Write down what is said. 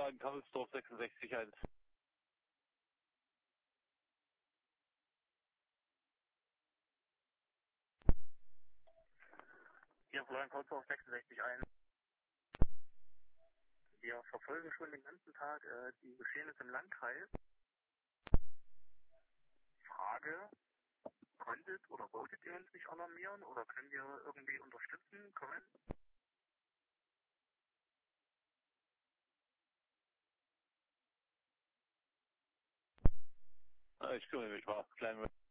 Flugwagen Kammelsdorf 66-1. Hier Florian Kammelsdorf 66-1. Wir verfolgen schon den ganzen Tag die Geschehnisse im Landkreis. Frage, konntet oder wolltet ihr uns nicht alarmieren oder können wir irgendwie unterstützen? Kommen? Ich kümmere mich mal. Kleinen Moment.